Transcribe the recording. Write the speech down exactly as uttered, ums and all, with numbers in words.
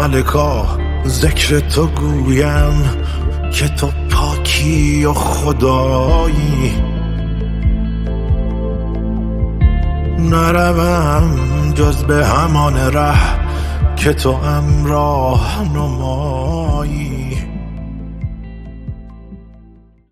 ملکا ذکر تو گویم که تو پاکی و خدایی. نروم جز به همان ره که تو ام راه نمایی.